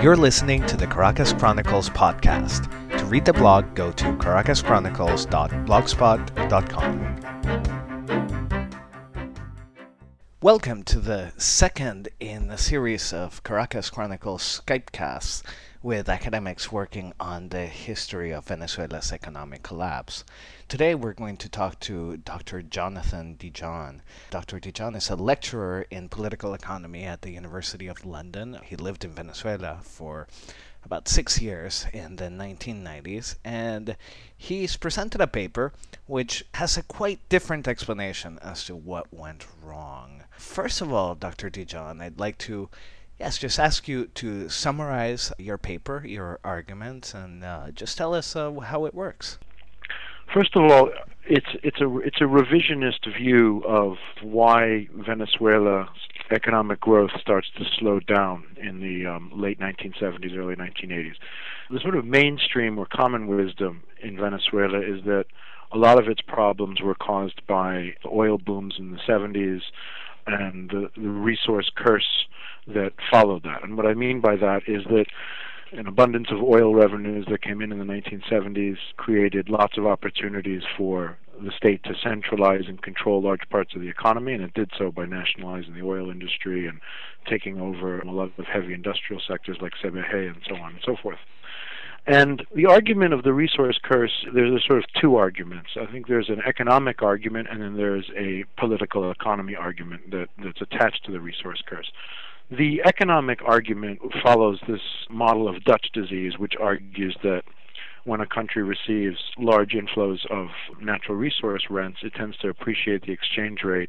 You're listening to the Caracas Chronicles podcast. To read the blog, go to caracaschronicles.blogspot.com. Welcome to the second in the series of Caracas Chronicles Skypecasts with academics working on the history of Venezuela's economic collapse. Today we're going to talk to Dr. Jonathan Dijon. Dr. Dijon is a lecturer in political economy at the University of London. He lived in Venezuela for about 6 years in the 1990s, and he's presented a paper which has a quite different explanation as to what went wrong. First of all, Dr. Dijon, I'd like to just ask you to summarize your paper, your arguments, and just tell us how it works. First of all, it's a revisionist view of why Venezuela's economic growth starts to slow down in the late 1970s, early 1980s. The sort of mainstream or common wisdom in Venezuela is that a lot of its problems were caused by the oil booms in the 70s and the resource curse that followed that. And what I mean by that is that an abundance of oil revenues that came in the 1970s created lots of opportunities for the state to centralize and control large parts of the economy, and it did so by nationalizing the oil industry and taking over a lot of heavy industrial sectors like CBG and so on and so forth. And the argument of the resource curse, there's sort of two arguments. I think there's an economic argument, and then there's a political economy argument that's attached to the resource curse. The economic argument follows this model of Dutch disease, which argues that when a country receives large inflows of natural resource rents, it tends to appreciate the exchange rate,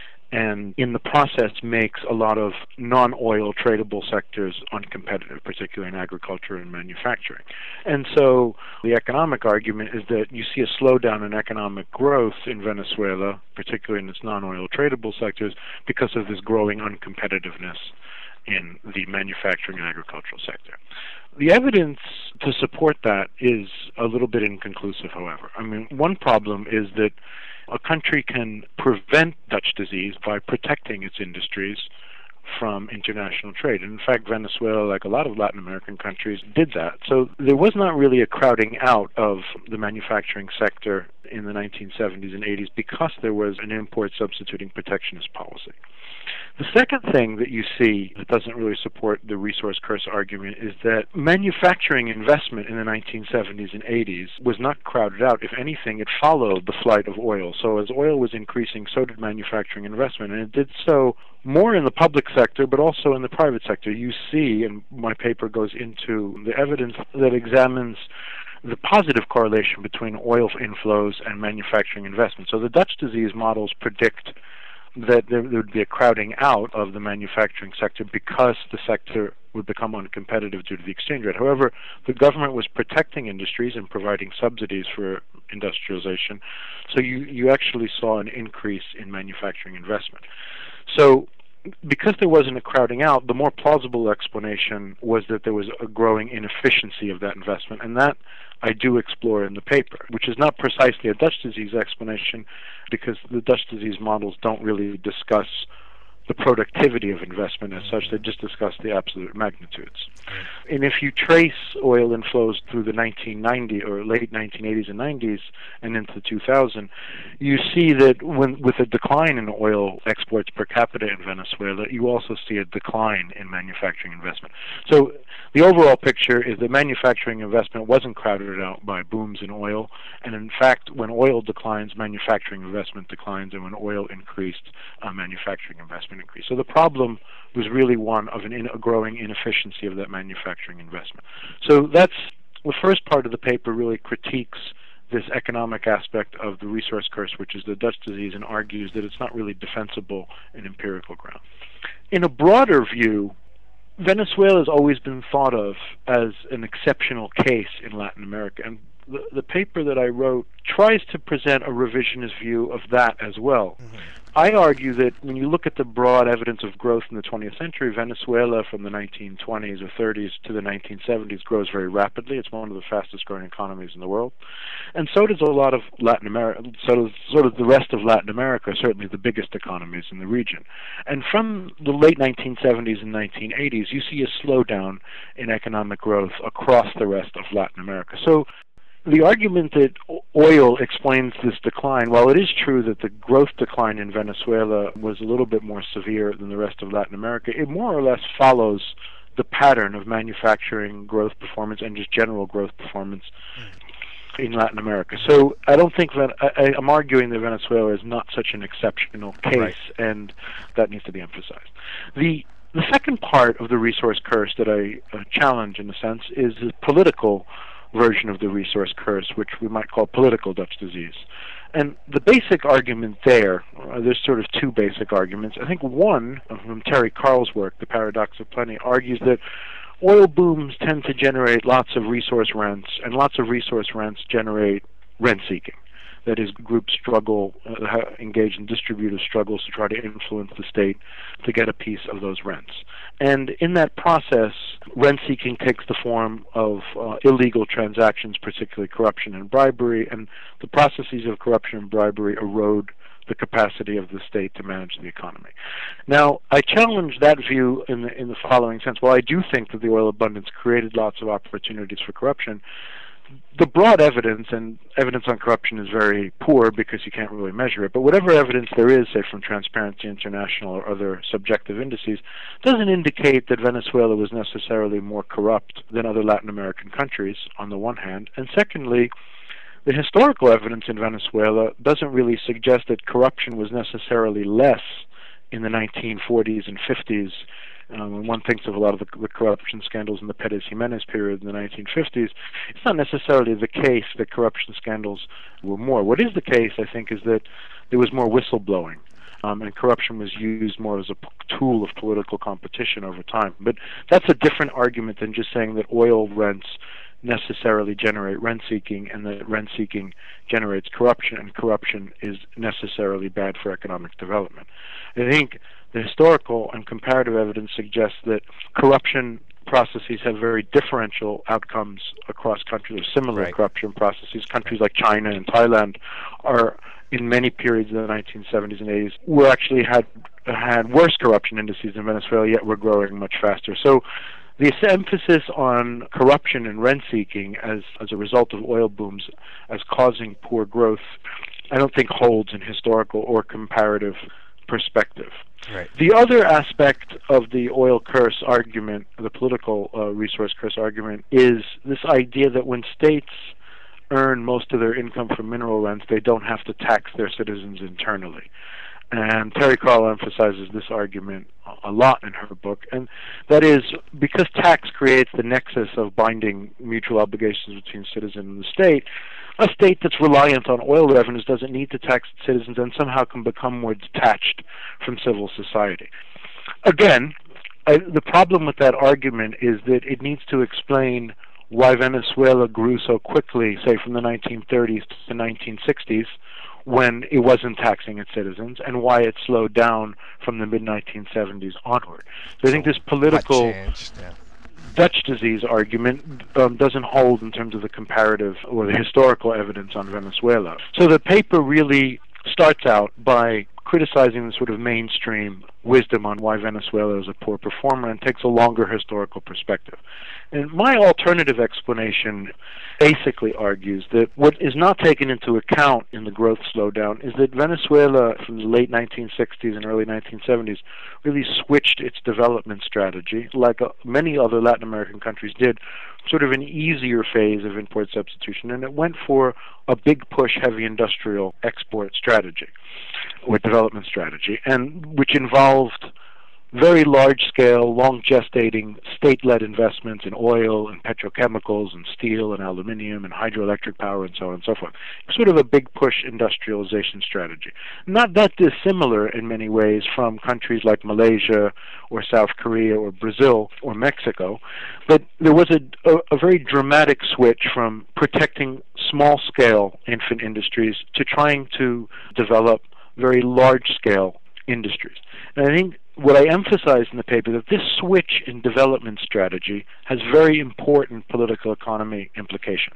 and in the process makes a lot of non-oil tradable sectors uncompetitive, particularly in agriculture and manufacturing. And so the economic argument is that you see a slowdown in economic growth in Venezuela, particularly in its non-oil tradable sectors, because of this growing uncompetitiveness in the manufacturing and agricultural sector. The evidence to support that is a little bit inconclusive, however. I mean, one problem is that a country can prevent Dutch disease by protecting its industries from international trade. And in fact, Venezuela, like a lot of Latin American countries, did that. So there was not really a crowding out of the manufacturing sector in the 1970s and 80s because there was an import substituting protectionist policy. The second thing that you see that doesn't really support the resource curse argument is that manufacturing investment in the 1970s and 80s was not crowded out. If anything, it followed the flight of oil. So as oil was increasing, so did manufacturing investment, and it did so more in the public sector, but also in the private sector. You see, and my paper goes into the evidence that examines the positive correlation between oil inflows and manufacturing investment. So the Dutch disease models predict that there would be a crowding out of the manufacturing sector because the sector would become uncompetitive due to the exchange rate. However, the government was protecting industries and providing subsidies for industrialization, so you actually saw an increase in manufacturing investment. So because there wasn't a crowding out, the more plausible explanation was that there was a growing inefficiency of that investment, and that I do explore in the paper, which is not precisely a Dutch disease explanation because the Dutch disease models don't really discuss the productivity of investment as such. They just discuss the absolute magnitudes. And if you trace oil inflows through the 1990s or late 1980s and 90s and into 2000, you see that with a decline in oil exports per capita in Venezuela, you also see a decline in manufacturing investment. So the overall picture is that manufacturing investment wasn't crowded out by booms in oil, and in fact, when oil declines, manufacturing investment declines, and when oil increased, manufacturing investment increased. So the problem was really one of a growing inefficiency of that manufacturing investment. So that's the first part of the paper really critiques this economic aspect of the resource curse, which is the Dutch disease, and argues that it's not really defensible in empirical ground. In a broader view, Venezuela has always been thought of as an exceptional case in Latin America, and the paper that I wrote tries to present a revisionist view of that as well. Mm-hmm. I argue that when you look at the broad evidence of growth in the 20th century, Venezuela from the 1920s or 30s to the 1970s grows very rapidly. It's one of the fastest growing economies in the world. And so does a lot of Latin America, so does the rest of Latin America, certainly the biggest economies in the region. And from the late 1970s and 1980s, you see a slowdown in economic growth across the rest of Latin America. So the argument that oil explains this decline, while it is true that the growth decline in Venezuela was a little bit more severe than the rest of Latin America, it more or less follows the pattern of manufacturing growth performance and just general growth performance in Latin America. So I don't think that I'm arguing that Venezuela is not such an exceptional case, right, and that needs to be emphasized. The second part of the resource curse that I challenge, in a sense, is the political version of the resource curse, which we might call political Dutch disease. And the basic argument there, there's sort of two basic arguments. I think one, from Terry Carl's work, The Paradox of Plenty, argues that oil booms tend to generate lots of resource rents, and lots of resource rents generate rent-seeking. That is, groups struggle, engage in distributive struggles to try to influence the state to get a piece of those rents. And in that process, rent-seeking takes the form of illegal transactions, particularly corruption and bribery, and the processes of corruption and bribery erode the capacity of the state to manage the economy. Now, I challenge that view in the following sense. While I do think that the oil abundance created lots of opportunities for corruption, the broad evidence, and evidence on corruption is very poor because you can't really measure it, but whatever evidence there is, say from Transparency International or other subjective indices, doesn't indicate that Venezuela was necessarily more corrupt than other Latin American countries, on the one hand. And secondly, the historical evidence in Venezuela doesn't really suggest that corruption was necessarily less in the 1940s and 50s. When one thinks of a lot of the corruption scandals in the Perez Jimenez period in the 1950s, it's not necessarily the case that corruption scandals were more. What is the case, I think, is that there was more whistleblowing, and corruption was used more as a tool of political competition over time. But that's a different argument than just saying that oil rents necessarily generate rent-seeking, and that rent-seeking generates corruption, and corruption is necessarily bad for economic development. I think the historical and comparative evidence suggests that corruption processes have very differential outcomes across countries, or similar right, corruption processes. Countries like China and Thailand are, in many periods in the 1970s and 80s, were actually had worse corruption indices than Venezuela, yet were growing much faster. So this emphasis on corruption and rent-seeking as a result of oil booms as causing poor growth, I don't think holds in historical or comparative perspective. right. The other aspect of the oil curse argument, the political resource curse argument, is this idea that when states earn most of their income from mineral rents, they don't have to tax their citizens internally. And Terry Carl emphasizes this argument a lot in her book, and that is because tax creates the nexus of binding mutual obligations between citizen and the state. A state that's reliant on oil revenues doesn't need to tax its citizens and somehow can become more detached from civil society. Again, the problem with that argument is that it needs to explain why Venezuela grew so quickly, say from the 1930s to the 1960s, when it wasn't taxing its citizens, and why it slowed down from the mid-1970s onward. So I think this political Dutch disease argument doesn't hold in terms of the comparative or the historical evidence on Venezuela. So the paper really starts out by criticizing the sort of mainstream wisdom on why Venezuela is a poor performer and takes a longer historical perspective. And my alternative explanation basically argues that what is not taken into account in the growth slowdown is that Venezuela from the late 1960s and early 1970s really switched its development strategy, like many other Latin American countries did, sort of an easier phase of import substitution, and it went for a big push heavy industrial export strategy or development strategy, and which involved very large-scale, long-gestating, state-led investments in oil and petrochemicals and steel and aluminium and hydroelectric power and so on and so forth. Sort of a big push industrialization strategy. Not that dissimilar in many ways from countries like Malaysia or South Korea or Brazil or Mexico, but there was a very dramatic switch from protecting small-scale infant industries to trying to develop very large-scale industries. And I think what I emphasize in the paper that this switch in development strategy has very important political economy implications.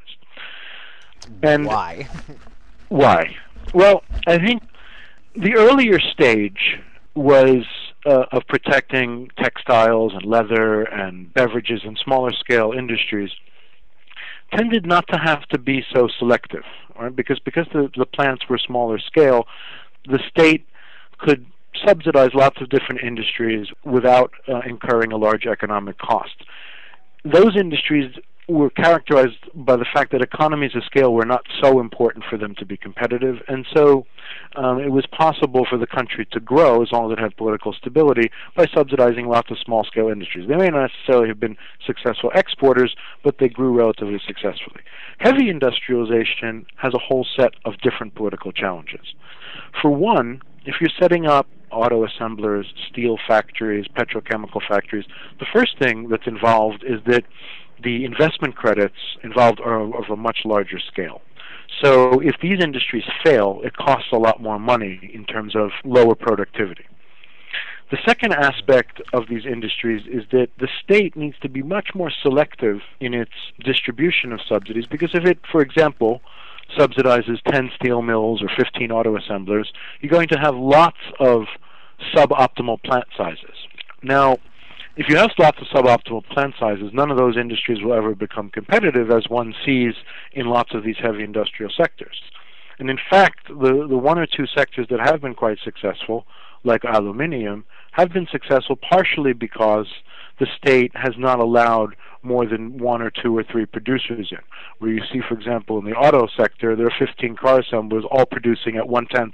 And why? Why? Well, I think the earlier stage was of protecting textiles and leather and beverages and smaller scale industries tended not to have to be so selective, right? Because the plants were smaller scale, the state could subsidize lots of different industries without incurring a large economic cost. Those industries were characterized by the fact that economies of scale were not so important for them to be competitive, and so it was possible for the country to grow as long as it had political stability by subsidizing lots of small-scale industries. They may not necessarily have been successful exporters, but they grew relatively successfully. Heavy industrialization has a whole set of different political challenges. For one, if you're setting up auto assemblers, steel factories, petrochemical factories, the first thing that's involved is that the investment credits involved are of a much larger scale. So if these industries fail, it costs a lot more money in terms of lower productivity. The second aspect of these industries is that the state needs to be much more selective in its distribution of subsidies, because if it, for example, subsidizes 10 steel mills or 15 auto assemblers, you're going to have lots of suboptimal plant sizes. Now, if you have lots of suboptimal plant sizes, none of those industries will ever become competitive, as one sees in lots of these heavy industrial sectors. And in fact, the one or two sectors that have been quite successful, like aluminium, have been successful partially because the state has not allowed more than one or two or three producers in. Where you see, for example, in the auto sector, there are 15 car assemblers all producing at 1/10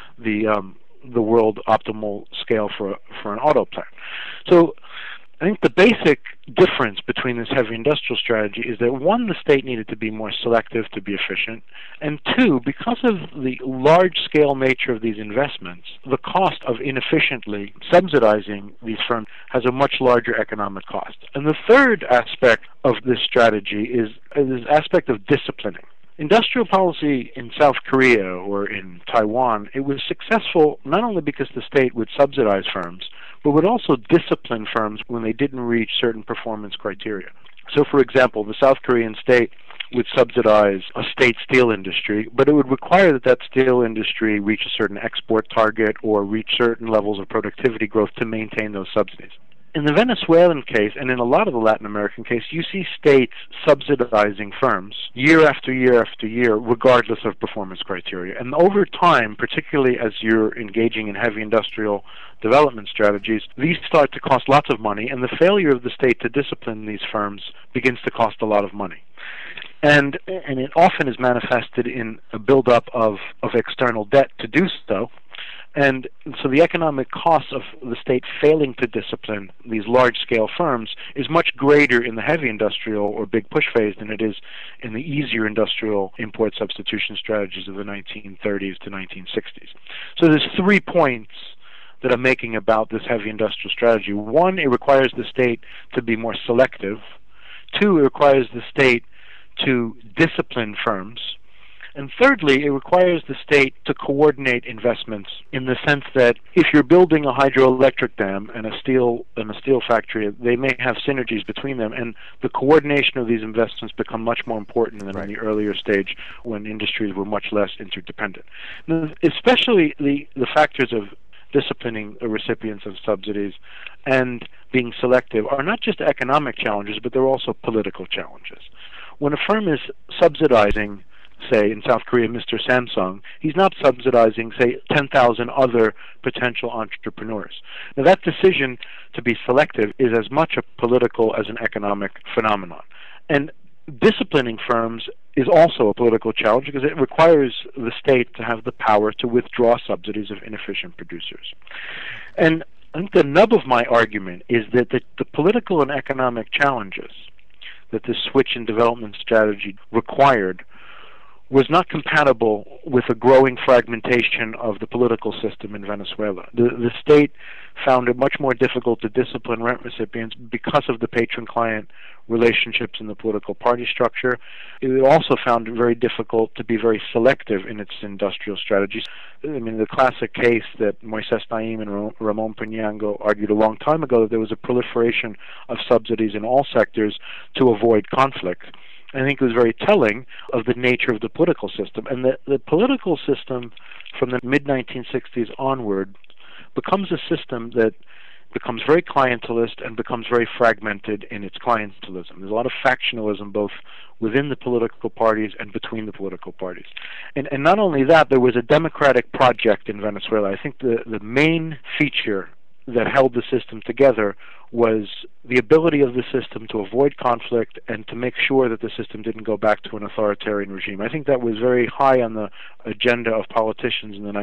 the world optimal scale for an auto plant. So I think the basic difference between this heavy industrial strategy is that, one, the state needed to be more selective to be efficient, and two, because of the large-scale nature of these investments, the cost of inefficiently subsidizing these firms has a much larger economic cost. And the third aspect of this strategy is this aspect of disciplining. Industrial policy in South Korea or in Taiwan, it was successful not only because the state would subsidize firms, but would also discipline firms when they didn't reach certain performance criteria. So, for example, the South Korean state would subsidize a state steel industry, but it would require that that steel industry reach a certain export target or reach certain levels of productivity growth to maintain those subsidies. In the Venezuelan case, and in a lot of the Latin American case, you see states subsidizing firms year after year after year, regardless of performance criteria. And over time, particularly as you're engaging in heavy industrial development strategies, these start to cost lots of money, and the failure of the state to discipline these firms begins to cost a lot of money. And it often is manifested in a buildup of external debt to do so. And so the economic cost of the state failing to discipline these large-scale firms is much greater in the heavy industrial or big push phase than it is in the easier industrial import substitution strategies of the 1930s to 1960s. So there's 3 points that I'm making about this heavy industrial strategy. One, it requires the state to be more selective. Two, it requires the state to discipline firms. And thirdly, it requires the state to coordinate investments in the sense that if you're building a hydroelectric dam and a steel factory, they may have synergies between them, and the coordination of these investments become much more important than in the earlier stage when industries were much less interdependent. Now, especially the factors of disciplining the recipients of subsidies and being selective are not just economic challenges, but they're also political challenges. When a firm is subsidizing, say, in South Korea, Mr. Samsung, he's not subsidizing, say, 10,000 other potential entrepreneurs. Now, that decision to be selective is as much a political as an economic phenomenon. And disciplining firms is also a political challenge because it requires the state to have the power to withdraw subsidies of inefficient producers. And I think the nub of my argument is that the political and economic challenges that this switch in development strategy required was not compatible with a growing fragmentation of the political system in Venezuela. The state found it much more difficult to discipline rent recipients because of the patron-client relationships in the political party structure. It also found it very difficult to be very selective in its industrial strategies. I mean, the classic case that Moises Naim and Ramon Peñango argued a long time ago, that there was a proliferation of subsidies in all sectors to avoid conflict. I think it was very telling of the nature of the political system. And the political system from the mid-1960s onward becomes a system that becomes very clientelist and becomes very fragmented in its clientelism. There's a lot of factionalism both within the political parties and between the political parties. And not only that, there was a democratic project in Venezuela. I think the main feature that held the system together was the ability of the system to avoid conflict and to make sure that the system didn't go back to an authoritarian regime. I think that was very high on the agenda of politicians in the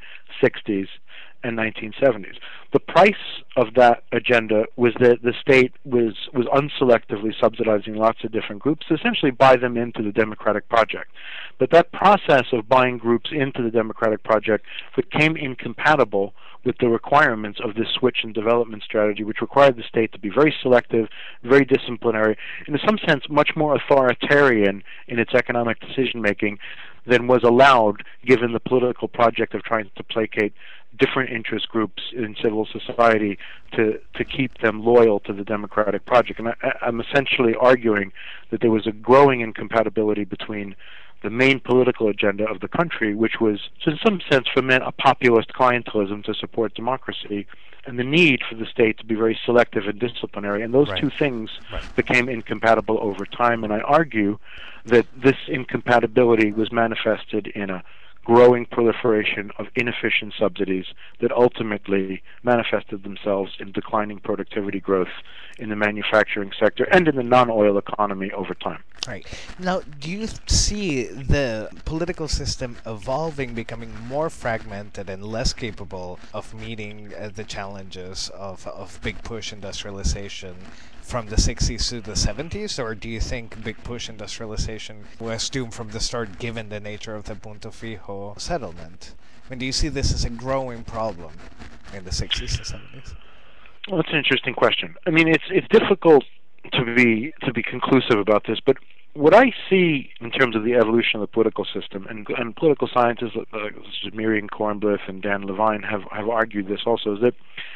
1960s and 1970s. The price of that agenda was that the state was unselectively subsidizing lots of different groups to essentially buy them into the democratic project. But that process of buying groups into the democratic project became incompatible with the requirements of this switch in development strategy, which required the state to be very selective, very disciplinary, and in some sense much more authoritarian in its economic decision-making than was allowed given the political project of trying to placate different interest groups in civil society to keep them loyal to the democratic project. And I'm essentially arguing that there was a growing incompatibility between the main political agenda of the country, which was, in some sense, foment a populist clientelism to support democracy, and the need for the state to be very selective and disciplinary. And those two things became incompatible over time, and I argue that this incompatibility was manifested in a growing proliferation of inefficient subsidies that ultimately manifested themselves in declining productivity growth in the manufacturing sector and in the non-oil economy over time. Right. Now, do you see the political system evolving, becoming more fragmented and less capable of meeting the challenges of big push industrialization from the 60s to the 70s? Or do you think big push industrialization was doomed from the start given the nature of the Punto Fijo settlement? I mean, do you see this as a growing problem in the 60s and 70s? Well, that's an interesting question. I mean, it's difficult to be conclusive about this, but what I see in terms of the evolution of the political system, and political scientists such as Miriam Kornblith and Dan Levine have argued this also, is that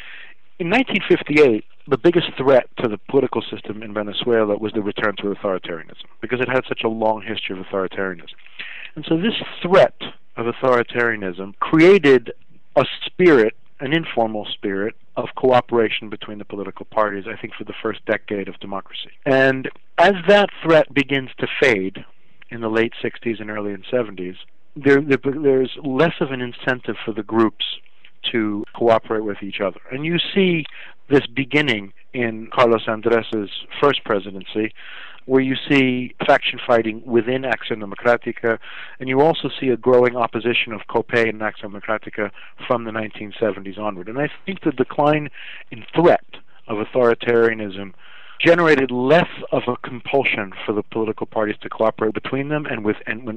in 1958, the biggest threat to the political system in Venezuela was the return to authoritarianism, because it had such a long history of authoritarianism. And so this threat of authoritarianism created a spirit, an informal spirit, of cooperation between the political parties, I think, for the first decade of democracy. And as that threat begins to fade in the late 60s and early 70s, there's less of an incentive for the groups to cooperate with each other. And you see this beginning in Carlos Andrés' first presidency, where you see faction fighting within Acción Democrática, and you also see a growing opposition of COPEI and Acción Democrática from the 1970s onward. And I think the decline in threat of authoritarianism generated less of a compulsion for the political parties to cooperate between them and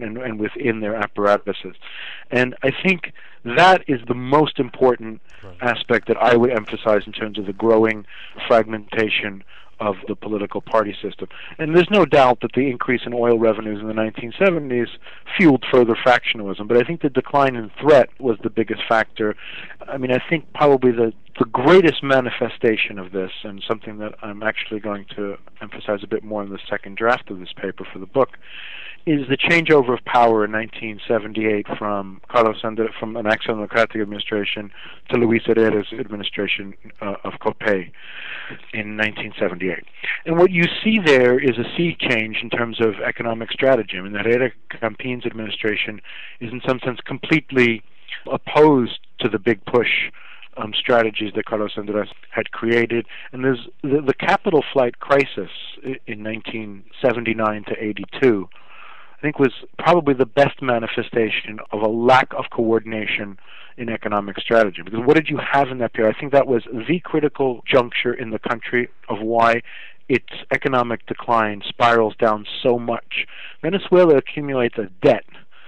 within their apparatuses. And I think that is the most important aspect that I would emphasize in terms of the growing fragmentation of the political party system. And there's no doubt that the increase in oil revenues in the 1970s fueled further factionalism, but I think the decline in threat was the biggest factor. I mean, I think probably the greatest manifestation of this, and something that I'm actually going to emphasize a bit more in the second draft of this paper for the book, is the changeover of power in 1978 from Carlos Andrés, from an Acción Democrática administration to Luis Herrera's administration of COPEI in 1978. And what you see there is a sea change in terms of economic strategy. I mean, the Herrera Campins administration is in some sense completely opposed to the big push strategies that Carlos Andrés had created. And there's the capital flight crisis in 1979 to 82, I think, was probably the best manifestation of a lack of coordination in economic strategy. Because what did you have in that period? I think that was the critical juncture in the country of why its economic decline spirals down so much. Venezuela accumulates a debt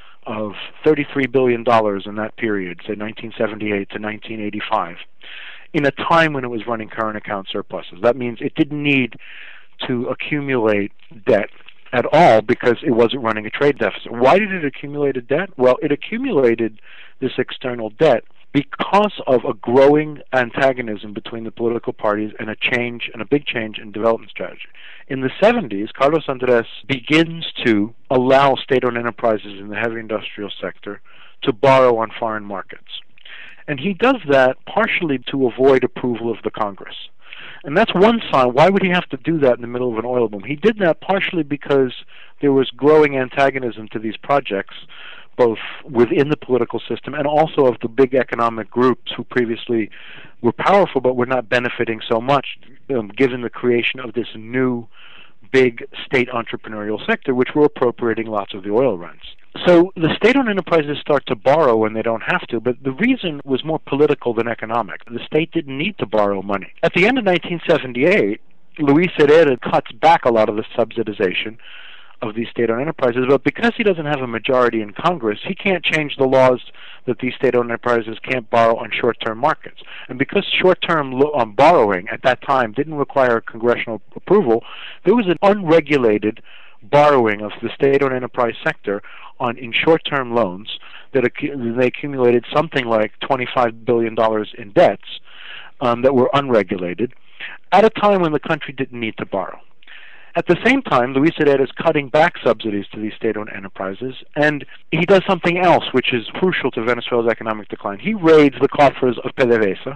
of $33 billion in that period, say 1978 to 1985, in a time when it was running current account surpluses. That means it didn't need to accumulate debt at all because it wasn't running a trade deficit. Why did it accumulate a debt? Well, it accumulated this external debt because of a growing antagonism between the political parties and a big change in development strategy. In the 70s, Carlos Andrés begins to allow state-owned enterprises in the heavy industrial sector to borrow on foreign markets. And he does that partially to avoid approval of the Congress. And that's one sign. Why would he have to do that in the middle of an oil boom? He did that partially because there was growing antagonism to these projects, both within the political system and also of the big economic groups who previously were powerful but were not benefiting so much, given the creation of this new big state entrepreneurial sector, which were appropriating lots of the oil rents. So the state-owned enterprises start to borrow when they don't have to, but the reason was more political than economic. The state didn't need to borrow money. At the end of 1978, Luis Herrera cuts back a lot of the subsidization of these state-owned enterprises, but because he doesn't have a majority in Congress, he can't change the laws that these state-owned enterprises can't borrow on short-term markets. And because short-term borrowing at that time didn't require congressional approval, there was an unregulated borrowing of the state-owned enterprise sector in short-term loans that they accumulated something like $25 billion in debts that were unregulated at a time when the country didn't need to borrow. At the same time, Luis Herrera is cutting back subsidies to these state-owned enterprises, and he does something else which is crucial to Venezuela's economic decline. He raids the coffers of PDVSA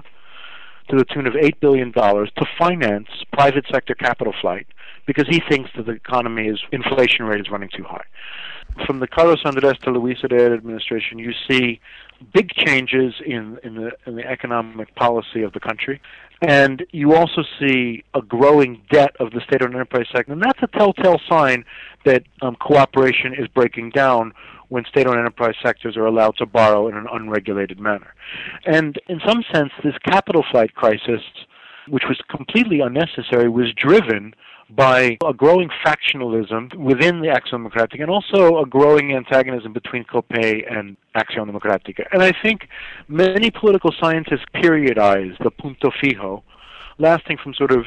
to the tune of $8 billion to finance private sector capital flight because he thinks that the inflation rate is running too high. From the Carlos Andrés to Luis Herrera administration, you see big changes in the economic policy of the country. And you also see a growing debt of the state-owned enterprise sector. And that's a telltale sign that cooperation is breaking down when state-owned enterprise sectors are allowed to borrow in an unregulated manner. And in some sense, this capital flight crisis, which was completely unnecessary, was driven by a growing factionalism within the Acción Democrática and also a growing antagonism between COPEI and Acción Democrática. And I think many political scientists periodize the punto fijo lasting from sort of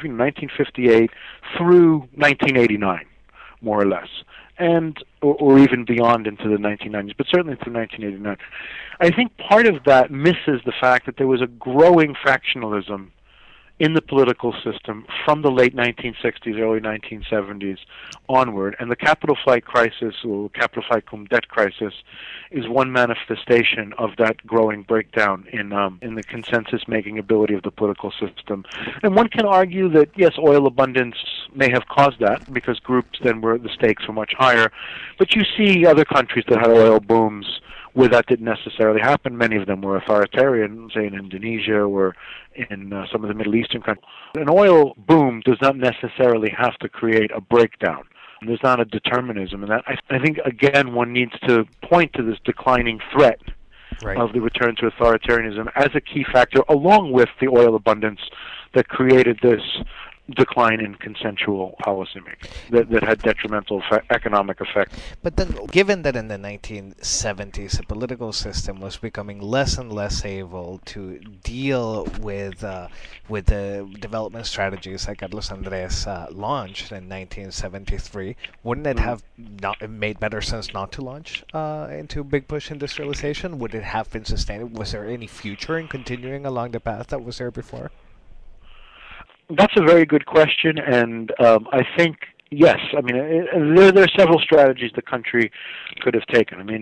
1958 through 1989, more or less, and or even beyond into the 1990s, but certainly through 1989. I think part of that misses the fact that there was a growing factionalism in the political system from the late 1960s, early 1970s onward. And the capital flight crisis, or capital flight cum debt crisis, is one manifestation of that growing breakdown in the consensus-making ability of the political system. And one can argue that, yes, oil abundance may have caused that, because groups then the stakes were much higher. But you see other countries that had oil booms where that didn't necessarily happen. Many of them were authoritarian, say in Indonesia or in some of the Middle Eastern countries. An oil boom does not necessarily have to create a breakdown. There's not a determinism in that. I think, again, one needs to point to this declining threat of the return to authoritarianism as a key factor, along with the oil abundance that created this decline in consensual policymaking that had detrimental economic effect. But then, given that in the 1970s the political system was becoming less and less able to deal with the development strategies that Carlos Andrés launched in 1973, wouldn't it have made better sense not to launch into big push industrialization? Would it have been sustainable? Was there any future in continuing along the path that was there before? That's a very good question, and I think, yes. I mean, there are several strategies the country could have taken. I mean,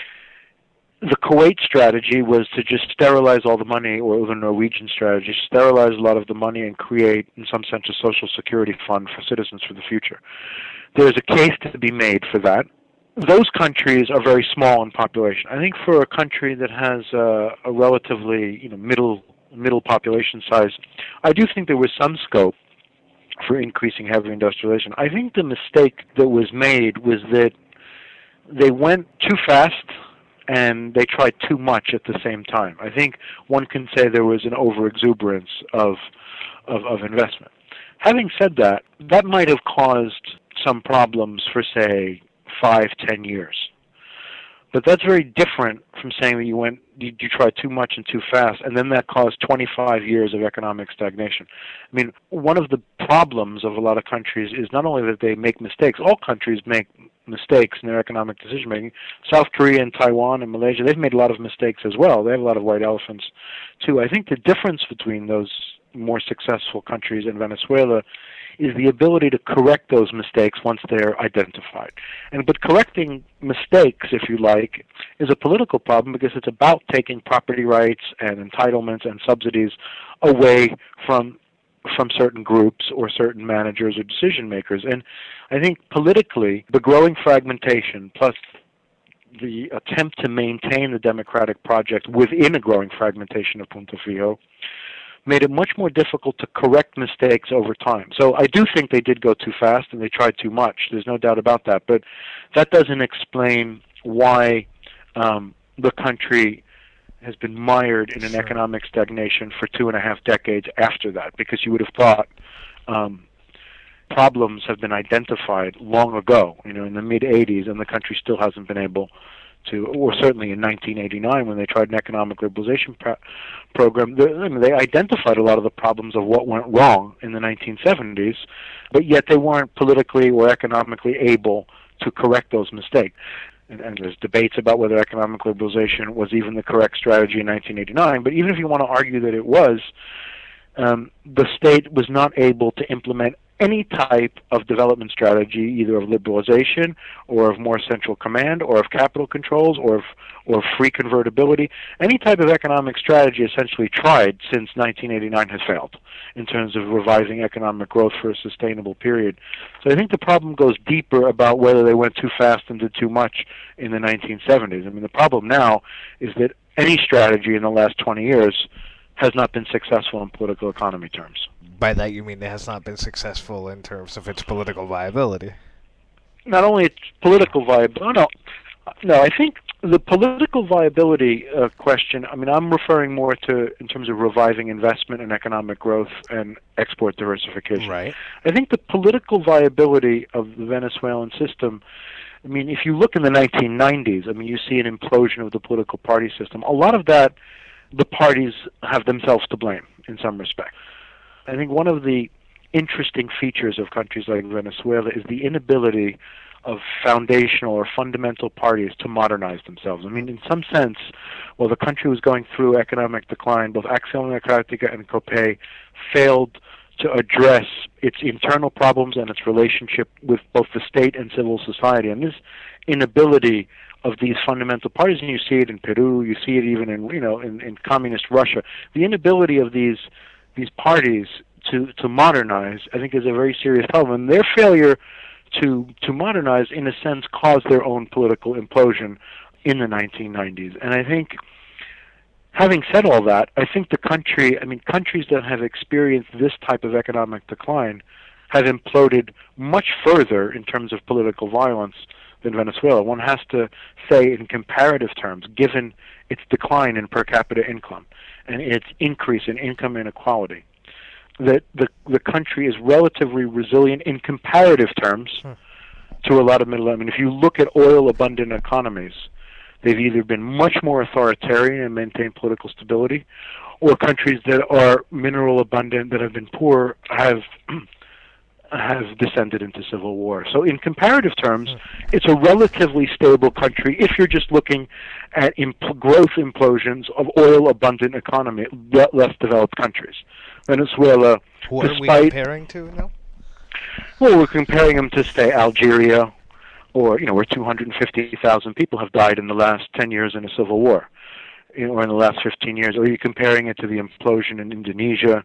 the Kuwait strategy was to just sterilize all the money, or the Norwegian strategy, sterilize a lot of the money and create, in some sense, a social security fund for citizens for the future. There's a case to be made for that. Those countries are very small in population. I think for a country that has a relatively, middle population size, I do think there was some scope for increasing heavy industrialization. I think the mistake that was made was that they went too fast and they tried too much at the same time. I think one can say there was an overexuberance of investment. Having said that, that might have caused some problems for, say, 5, 10 years. But that's very different from saying that you tried too much and too fast, and then that caused 25 years of economic stagnation. I mean, one of the problems of a lot of countries is not only that they make mistakes. All countries make mistakes in their economic decision making. South Korea and Taiwan and Malaysia, they've made a lot of mistakes as well. They have a lot of white elephants too. I think the difference between those more successful countries and Venezuela is the ability to correct those mistakes once they're identified. But correcting mistakes, if you like, is a political problem because it's about taking property rights and entitlements and subsidies away from certain groups or certain managers or decision makers. And I think politically, the growing fragmentation plus the attempt to maintain the democratic project within a growing fragmentation of Punto Fijo made it much more difficult to correct mistakes over time. So I do think they did go too fast and they tried too much. There's no doubt about that. But that doesn't explain why the country has been mired in an economic stagnation for 2.5 decades after that, because you would have thought problems have been identified long ago, in the mid-'80s, and the country still hasn't been able to, or certainly in 1989 when they tried an economic liberalization program, they identified a lot of the problems of what went wrong in the 1970s, but yet they weren't politically or economically able to correct those mistakes. And there's debates about whether economic liberalization was even the correct strategy in 1989, but even if you want to argue that it was, the state was not able to implement any type of development strategy, either of liberalization or of more central command or of capital controls or of free convertibility. Any type of economic strategy essentially tried since 1989 has failed in terms of reviving economic growth for a sustainable period. So I think the problem goes deeper about whether they went too fast and did too much in the 1970s. I mean, the problem now is that any strategy in the last 20 years has not been successful in political economy terms. By that you mean it has not been successful in terms of its political viability? Not only its political viability, no, I think the political viability question, I mean, I'm referring more to in terms of reviving investment and economic growth and export diversification. Right. I think the political viability of the Venezuelan system, I mean, if you look in the 1990s, I mean, you see an implosion of the political party system. A lot of that, the parties have themselves to blame in some respect. I think one of the interesting features of countries like Venezuela is the inability of foundational or fundamental parties to modernize themselves. I mean, in some sense, while the country was going through economic decline, both Acción Democrática and COPEI failed to address its internal problems and its relationship with both the state and civil society. And this inability of these fundamental parties, and you see it in Peru, you see it even in communist Russia, the inability of these parties to modernize, I think, is a very serious problem. And their failure to modernize, in a sense, caused their own political implosion in the 1990s. And I think, having said all that, I think countries that have experienced this type of economic decline have imploded much further in terms of political violence than Venezuela. One has to say, in comparative terms, given its decline in per capita income and its increase in income inequality, that the country is relatively resilient in comparative terms to a lot of middle. I mean, if you look at oil-abundant economies, they've either been much more authoritarian and maintained political stability, or countries that are mineral-abundant that have been poor have descended into civil war. So in comparative terms, it's a relatively stable country if you're just looking at growth implosions of oil-abundant economy, less developed countries. Venezuela, what are we comparing to now? Well, we're comparing them to, say, Algeria, or where 250,000 people have died in the last 10 years in a civil war, or in the last 15 years. Or you're comparing it to the implosion in Indonesia.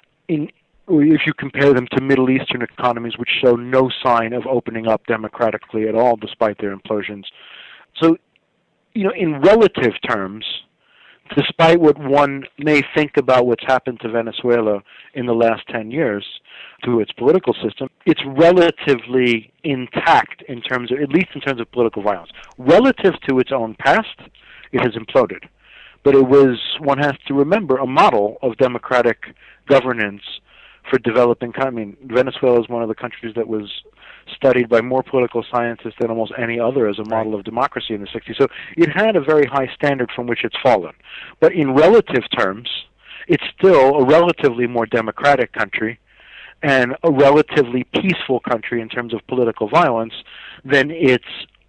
Or if you compare them to Middle Eastern economies, which show no sign of opening up democratically at all, despite their implosions. So, in relative terms, despite what one may think about what's happened to Venezuela in the last 10 years to its political system, it's relatively intact in terms of, at least in terms of political violence. Relative to its own past, it has imploded. But it was, one has to remember, a model of democratic governance for developing. I mean, Venezuela is one of the countries that was studied by more political scientists than almost any other as a model of democracy in the 60s. So it had a very high standard from which it's fallen. But in relative terms, it's still a relatively more democratic country and a relatively peaceful country in terms of political violence than its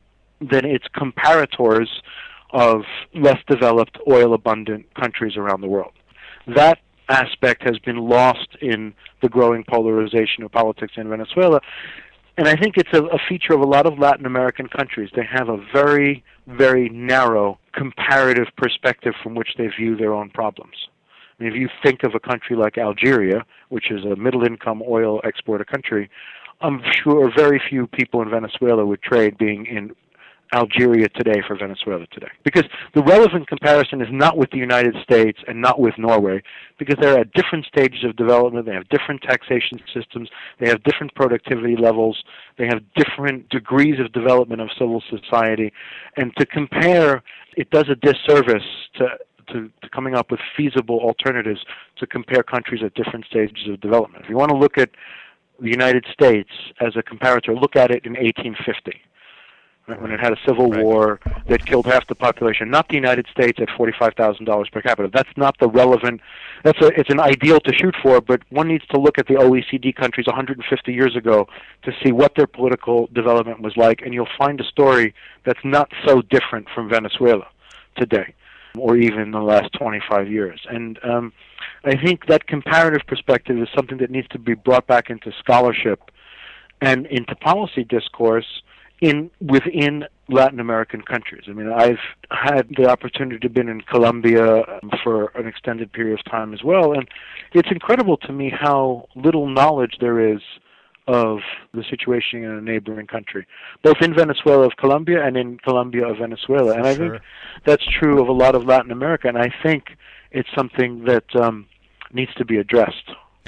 comparators of less developed, oil-abundant countries around the world. That aspect has been lost in the growing polarization of politics in Venezuela, and I think it's a feature of a lot of Latin American countries. They have a very, very narrow comparative perspective from which they view their own problems. I mean, if you think of a country like Algeria, which is a middle-income oil exporter country, I'm sure very few people in Venezuela would trade being in Algeria today for Venezuela today. Because the relevant comparison is not with the United States and not with Norway, because they're at different stages of development, they have different taxation systems, they have different productivity levels, they have different degrees of development of civil society, and to compare, it does a disservice to coming up with feasible alternatives to compare countries at different stages of development. If you want to look at the United States as a comparator, look at it in 1850. When it had a civil war that killed half the population, not the United States at $45,000 per capita. That's not the relevant. It's an ideal to shoot for, but one needs to look at the OECD countries 150 years ago to see what their political development was like, and you'll find a story that's not so different from Venezuela today, or even the last 25 years. And I think that comparative perspective is something that needs to be brought back into scholarship and into policy discourse within Latin American countries. I mean, I've had the opportunity to be in Colombia for an extended period of time as well, and it's incredible to me how little knowledge there is of the situation in a neighboring country, both in Venezuela of Colombia and in Colombia of Venezuela. And I think that's true of a lot of Latin America, and I think it's something that needs to be addressed.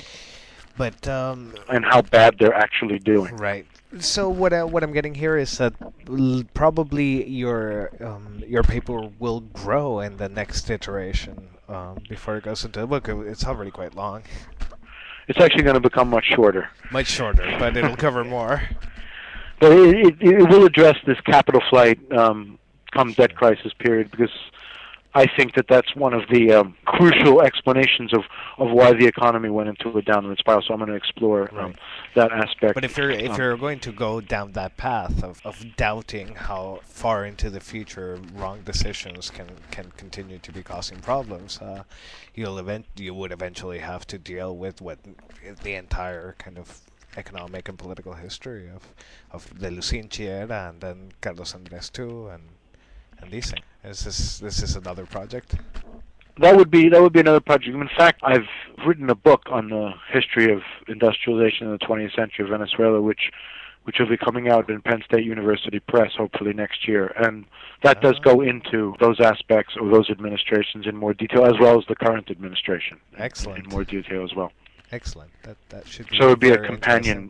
But and how bad they're actually doing. Right. So what I'm getting here is that probably your paper will grow in the next iteration before it goes into the book. It's already quite long. It's actually going to become much shorter. Much shorter, but it'll cover more. But it will address this capital flight come debt crisis period, because I think that that's one of the crucial explanations of why the economy went into a downward spiral. So I'm going to explore that aspect. But if you're going to go down that path of doubting how far into the future wrong decisions can continue to be causing problems, you would eventually have to deal with what the entire kind of economic and political history of the Lucinchi era and then Carlos Andrés too and these things. This is another project? That would be another project. In fact, I've written a book on the history of industrialization in the 20th century of Venezuela, which will be coming out in Penn State University Press hopefully next year, and that does go into those aspects of those administrations in more detail, as well as the current administration. Excellent. In more detail as well. Excellent. That should be. So it would be a companion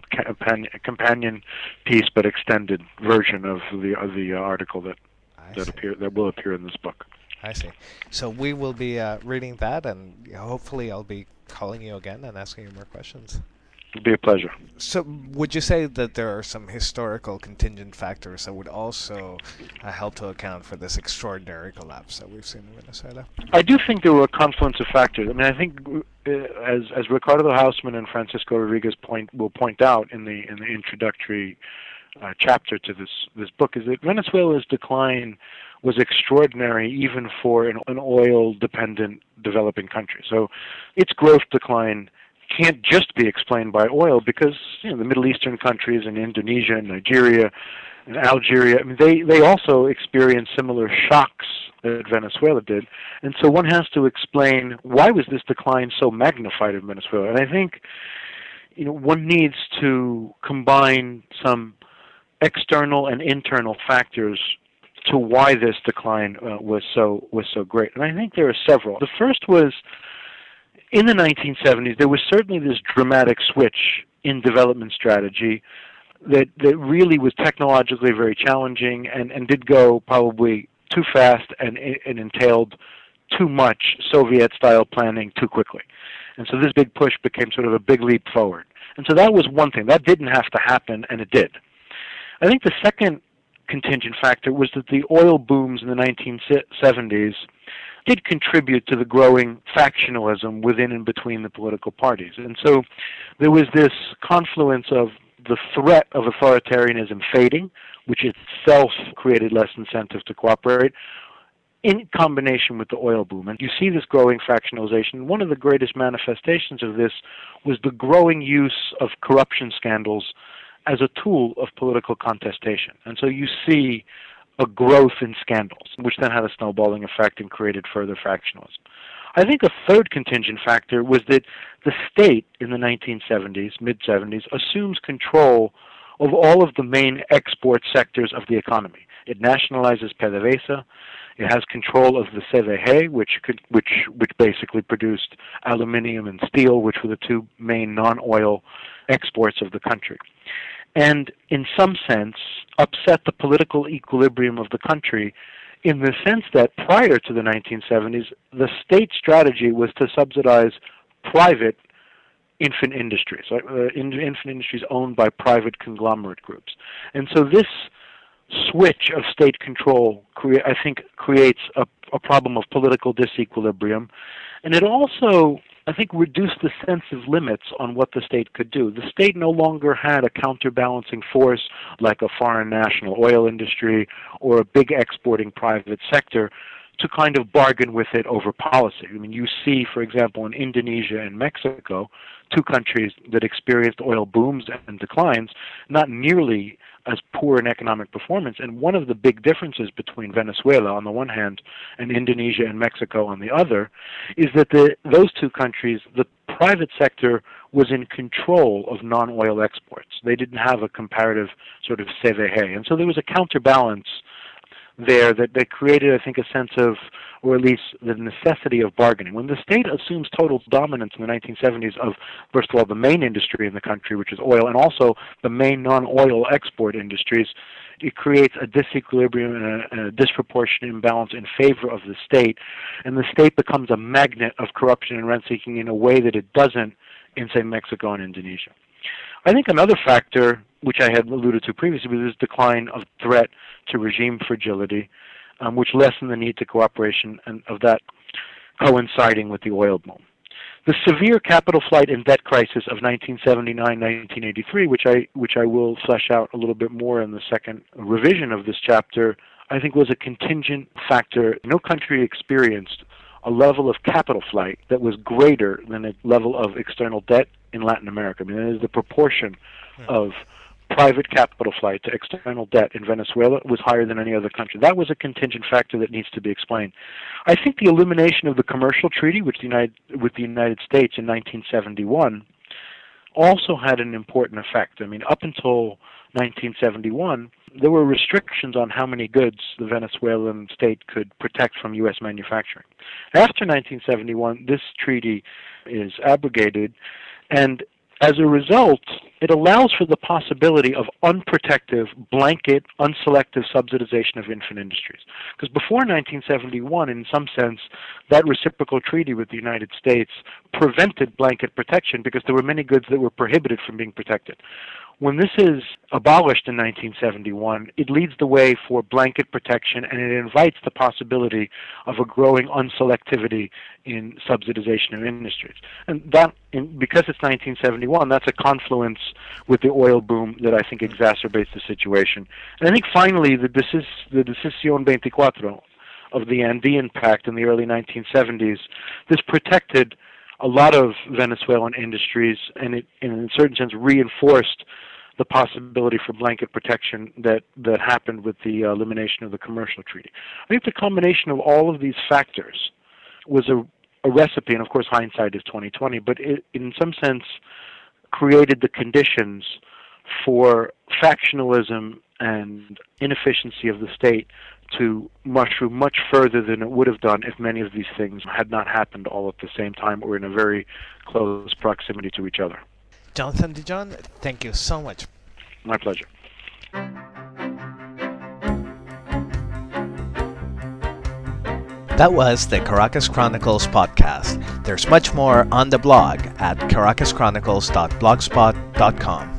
piece, but extended version of the article that will appear in this book. I see. So we will be reading that, and hopefully I'll be calling you again and asking you more questions. It'd be a pleasure. So would you say that there are some historical contingent factors that would also help to account for this extraordinary collapse that we've seen in Venezuela? I do think there were a confluence of factors. I mean, I think as Ricardo Hausmann and Francisco Rodriguez will point out in the introductory chapter to this book, is that Venezuela's decline was extraordinary even for an oil-dependent developing country. So its growth decline can't just be explained by oil, because the Middle Eastern countries and Indonesia and Nigeria and Algeria, I mean, they also experienced similar shocks that Venezuela did, and so one has to explain why was this decline so magnified in Venezuela. And I think one needs to combine some external and internal factors to why this decline was so great. And I think there are several. The first was in the 1970s. There was certainly this dramatic switch in development strategy that really was technologically very challenging and did go probably too fast and entailed too much Soviet-style planning too quickly. And so this big push became sort of a big leap forward. And so that was one thing. That didn't have to happen, and it did. I think the second contingent factor was that the oil booms in the 1970s did contribute to the growing factionalism within and between the political parties. And so there was this confluence of the threat of authoritarianism fading, which itself created less incentive to cooperate, in combination with the oil boom. And you see this growing factionalization. One of the greatest manifestations of this was the growing use of corruption scandals as a tool of political contestation. And so you see a growth in scandals, which then had a snowballing effect and created further factionalism. I think a third contingent factor was that the state in the 1970s, mid-70s, assumes control of all of the main export sectors of the economy. It nationalizes PDVSA. It has control of the CVG, which basically produced aluminium and steel, which were the two main non-oil exports of the country. And in some sense, upset the political equilibrium of the country in the sense that prior to the 1970s, the state strategy was to subsidize private infant industries, infant industries owned by private conglomerate groups. And so this switch of state control, I think, creates a problem of political disequilibrium. And it also, I think, reduced the sense of limits on what the state could do. The state no longer had a counterbalancing force like a foreign national oil industry or a big exporting private sector to kind of bargain with it over policy. I mean, you see, for example, in Indonesia and Mexico, two countries that experienced oil booms and declines, not nearly as poor in economic performance. And one of the big differences between Venezuela on the one hand and Indonesia and Mexico on the other is that those two countries, the private sector was in control of non-oil exports. They didn't have a comparative sort of CVG. And so there was a counterbalance there that created, I think, a sense of, or at least the necessity of bargaining. When the state assumes total dominance in the 1970s of, first of all, the main industry in the country, which is oil, and also the main non-oil export industries, it creates a disequilibrium and a disproportionate imbalance in favor of the state, and the state becomes a magnet of corruption and rent-seeking in a way that it doesn't in, say, Mexico and Indonesia. I think another factor, which I had alluded to previously, was this decline of threat to regime fragility, which lessened the need to cooperation, and of that coinciding with the oil boom. The severe capital flight and debt crisis of 1979-1983, which I will flesh out a little bit more in the second revision of this chapter, I think was a contingent factor. No country experienced a level of capital flight that was greater than a level of external debt in Latin America. I mean, it is the proportion of private capital flight to external debt in Venezuela was higher than any other country. That was a contingent factor that needs to be explained. I think the elimination of the commercial treaty with the United States in 1971 also had an important effect. I mean, up until 1971, there were restrictions on how many goods the Venezuelan state could protect from U.S. manufacturing. After 1971, this treaty is abrogated, and as a result, it allows for the possibility of unprotected, blanket, unselective subsidization of infant industries. Because before 1971, in some sense, that reciprocal treaty with the United States prevented blanket protection because there were many goods that were prohibited from being protected. When this is abolished in 1971, it leads the way for blanket protection, and it invites the possibility of a growing unselectivity in subsidization of industries. And that, because it's 1971, that's a confluence with the oil boom that I think exacerbates the situation. And I think finally, the Decisión 24 of the Andean Pact in the early 1970s, this protected a lot of Venezuelan industries, and it, in a certain sense, reinforced the possibility for blanket protection that happened with the elimination of the commercial treaty. I think the combination of all of these factors was a recipe, and of course hindsight is 20/20, but it, in some sense, created the conditions for factionalism and inefficiency of the state to mushroom much further than it would have done if many of these things had not happened all at the same time or in a very close proximity to each other. Jonathan DeJohn, thank you so much. My pleasure. That was the Caracas Chronicles podcast. There's much more on the blog at caracaschronicles.blogspot.com.